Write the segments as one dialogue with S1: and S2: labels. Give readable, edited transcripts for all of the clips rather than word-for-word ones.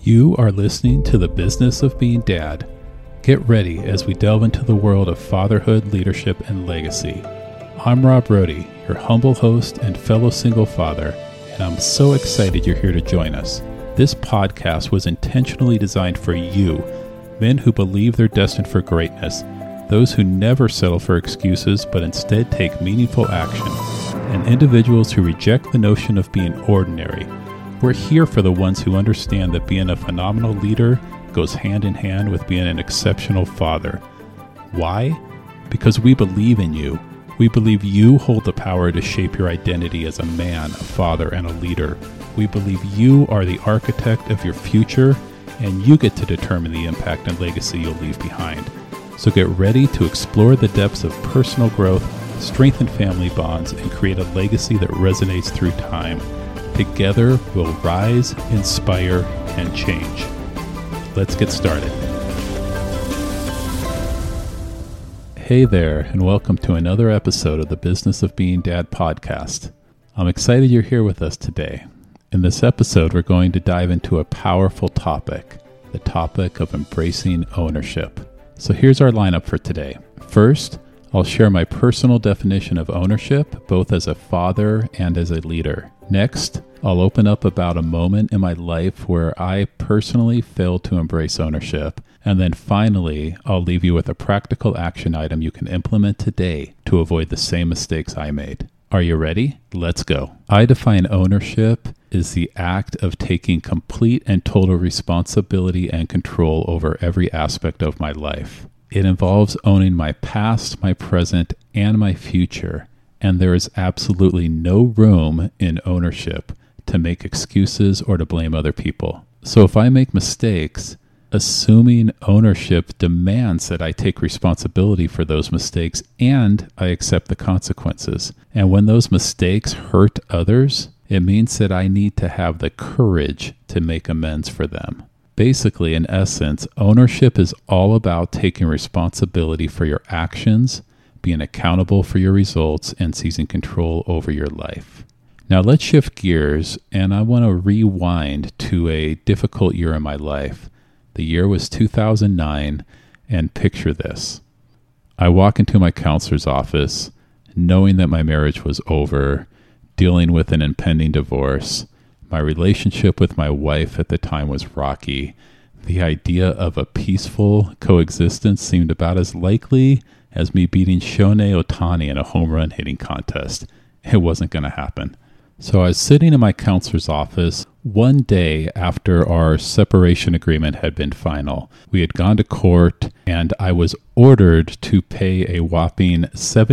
S1: You are listening to The Business of Being Dad. Get ready as we delve into the world of fatherhood, leadership, and legacy. I'm Rob Brody, your humble host and fellow single father, and I'm so excited you're here to join us. This podcast was intentionally designed for you, men who believe they're destined for greatness, those who never settle for excuses but instead take meaningful action, and individuals who reject the notion of being ordinary. We're here for the ones who understand that being a phenomenal leader goes hand in hand with being an exceptional father. Why? Because we believe in you. We believe you hold the power to shape your identity as a man, a father, and a leader. We believe you are the architect of your future, and you get to determine the impact and legacy you'll leave behind. So get ready to explore the depths of personal growth, strengthen family bonds, and create a legacy that resonates through time. Together, we'll rise, inspire, and change. Let's get started. Hey there, and welcome to another episode of the Business of Being Dad podcast. I'm excited you're here with us today. In this episode, we're going to dive into a powerful topic, the topic of embracing ownership. So here's our lineup for today. First, I'll share my personal definition of ownership, both as a father and as a leader. Next, I'll open up about a moment in my life where I personally failed to embrace ownership. And then finally, I'll leave you with a practical action item you can implement today to avoid the same mistakes I made. Are you ready? Let's go. I define ownership as the act of taking complete and total responsibility and control over every aspect of my life. It involves owning my past, my present, and my future. And there is absolutely no room in ownership to make excuses or to blame other people. So if I make mistakes, assuming ownership demands that I take responsibility for those mistakes and I accept the consequences. And when those mistakes hurt others, it means that I need to have the courage to make amends for them. Basically, in essence, ownership is all about taking responsibility for your actions, being accountable for your results, and seizing control over your life. Now let's shift gears, and I want to rewind to a difficult year in my life. The year was 2009, and picture this. I walk into my counselor's office, knowing that my marriage was over, dealing with an impending divorce. My relationship with my wife at the time was rocky. The idea of a peaceful coexistence seemed about as likely as me beating Shohei Ohtani in a home run hitting contest. It wasn't going to happen. So I was sitting in my counselor's office one day after our separation agreement had been final. We had gone to court, and I was ordered to pay a whopping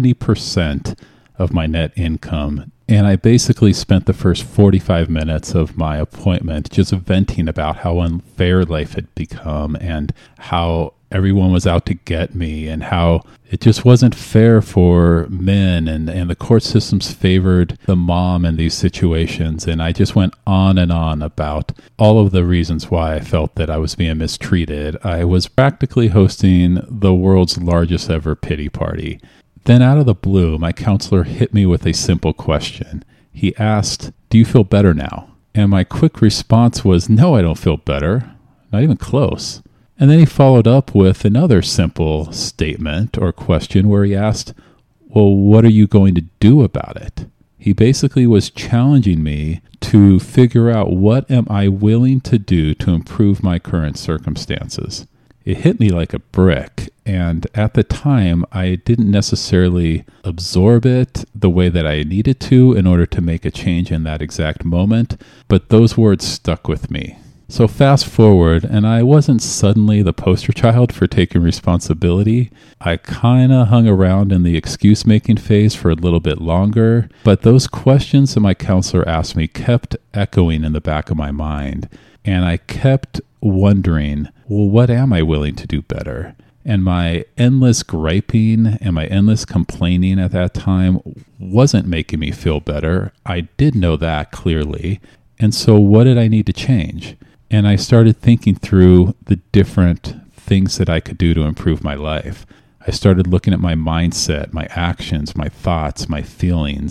S1: 70% of my net income. And I basically spent the first 45 minutes of my appointment just venting about how unfair life had become and how everyone was out to get me and how it just wasn't fair for men and the court systems favored the mom in these situations. And I just went on and on about all of the reasons why I felt that I was being mistreated. I was practically hosting the world's largest ever pity party. Then out of the blue, my counselor hit me with a simple question. He asked, "Do you feel better now?" And my quick response was, "No, I don't feel better. Not even close." And then he followed up with another simple statement or question where he asked, "Well, what are you going to do about it?" He basically was challenging me to figure out what am I willing to do to improve my current circumstances. It hit me like a brick, and at the time, I didn't necessarily absorb it the way that I needed to in order to make a change in that exact moment, but those words stuck with me. So fast forward, and I wasn't suddenly the poster child for taking responsibility. I kind of hung around in the excuse-making phase for a little bit longer, but those questions that my counselor asked me kept echoing in the back of my mind, and I kept wondering, well, what am I willing to do better? And my endless griping and my endless complaining at that time wasn't making me feel better. I did know that clearly. And so what did I need to change? And I started thinking through the different things that I could do to improve my life. I started looking at my mindset, my actions, my thoughts, my feelings,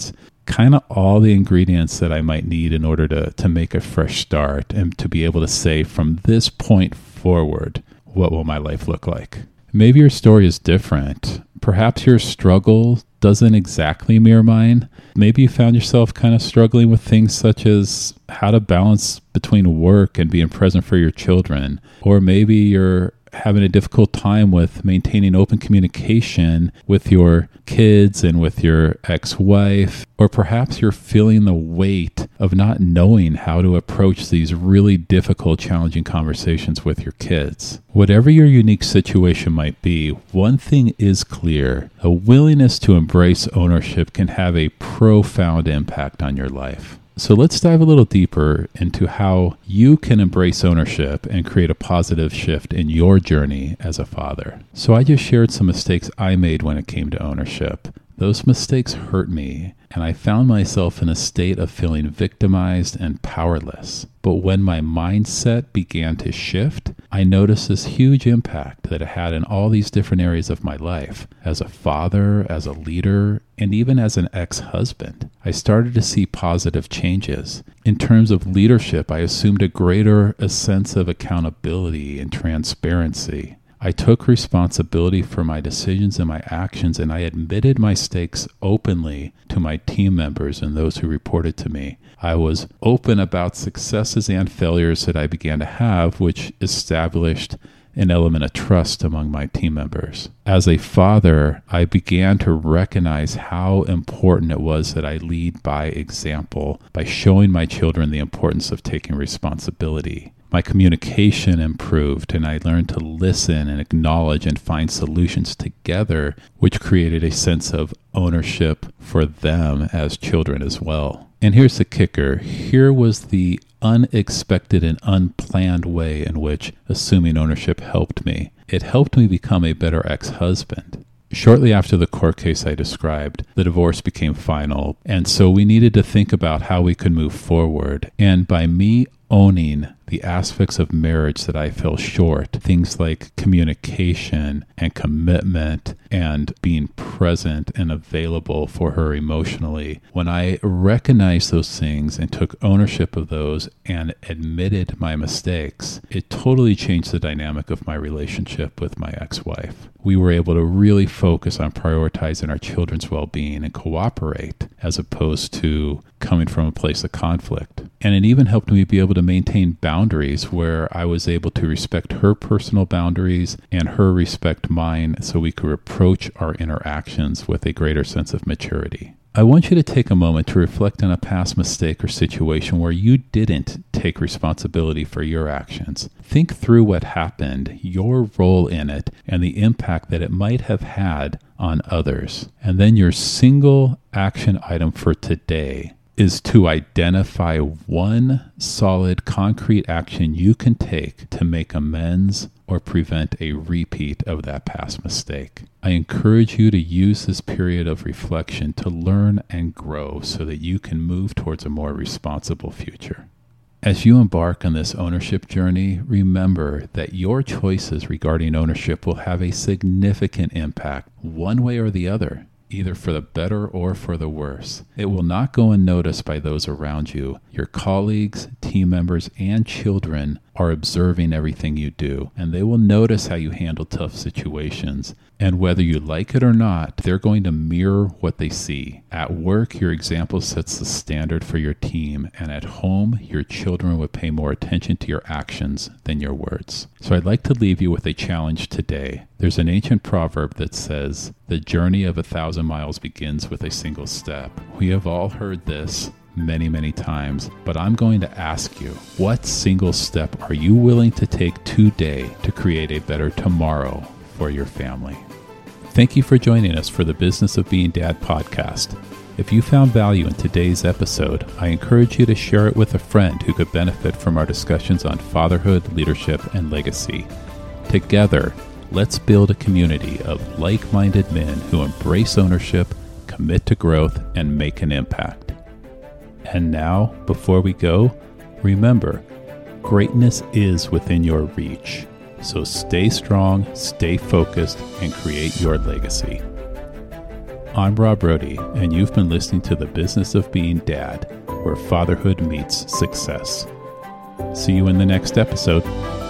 S1: kind of all the ingredients that I might need in order to make a fresh start and to be able to say from this point forward, what will my life look like? Maybe your story is different. Perhaps your struggle doesn't exactly mirror mine. Maybe you found yourself kind of struggling with things such as how to balance between work and being present for your children. Or maybe you're having a difficult time with maintaining open communication with your kids and with your ex-wife. Or perhaps you're feeling the weight of not knowing how to approach these really difficult, challenging conversations with your kids. Whatever your unique situation might be, one thing is clear. A willingness to embrace ownership can have a profound impact on your life. So let's dive a little deeper into how you can embrace ownership and create a positive shift in your journey as a father. So I just shared some mistakes I made when it came to ownership. Those mistakes hurt me, and I found myself in a state of feeling victimized and powerless. But when my mindset began to shift, I noticed this huge impact that it had in all these different areas of my life. As a father, as a leader, and even as an ex-husband, I started to see positive changes. In terms of leadership, I assumed a sense of accountability and transparency. I took responsibility for my decisions and my actions, and I admitted my mistakes openly to my team members and those who reported to me. I was open about successes and failures that I began to have, which established an element of trust among my team members. As a father, I began to recognize how important it was that I lead by example, by showing my children the importance of taking responsibility. My communication improved, and I learned to listen and acknowledge and find solutions together, which created a sense of ownership for them as children as well. And here's the kicker. Here was the unexpected and unplanned way in which assuming ownership helped me. It helped me become a better ex-husband. Shortly after the court case I described, the divorce became final, and so we needed to think about how we could move forward. And by me owning the aspects of marriage that I fell short, things like communication and commitment and being present and available for her emotionally. When I recognized those things and took ownership of those and admitted my mistakes, it totally changed the dynamic of my relationship with my ex-wife. We were able to really focus on prioritizing our children's well-being and cooperate as opposed to coming from a place of conflict. And it even helped me be able to maintain boundaries where I was able to respect her personal boundaries and her respect mine so we could approach our interactions with a greater sense of maturity. I want you to take a moment to reflect on a past mistake or situation where you didn't take responsibility for your actions. Think through what happened, your role in it, and the impact that it might have had on others. And then your single action item for today is to identify one solid, concrete action you can take to make amends or prevent a repeat of that past mistake. I encourage you to use this period of reflection to learn and grow so that you can move towards a more responsible future. As you embark on this ownership journey, remember that your choices regarding ownership will have a significant impact, one way or the other, either for the better or for the worse. It will not go unnoticed by those around you. Your colleagues, team members, and children are observing everything you do, and they will notice how you handle tough situations. And whether you like it or not, they're going to mirror what they see. At work, your example sets the standard for your team, and at home, your children will pay more attention to your actions than your words. So I'd like to leave you with a challenge today. There's an ancient proverb that says, "The journey of 1,000 miles begins with a single step." We have all heard this many, many times, but I'm going to ask you, what single step are you willing to take today to create a better tomorrow for your family? Thank you for joining us for the Business of Being Dad podcast. If you found value in today's episode, I encourage you to share it with a friend who could benefit from our discussions on fatherhood, leadership, and legacy. Together, let's build a community of like-minded men who embrace ownership, commit to growth, and make an impact. And now, before we go, remember, greatness is within your reach. So stay strong, stay focused, and create your legacy. I'm Rob Brody, and you've been listening to The Business of Being Dad, where fatherhood meets success. See you in the next episode.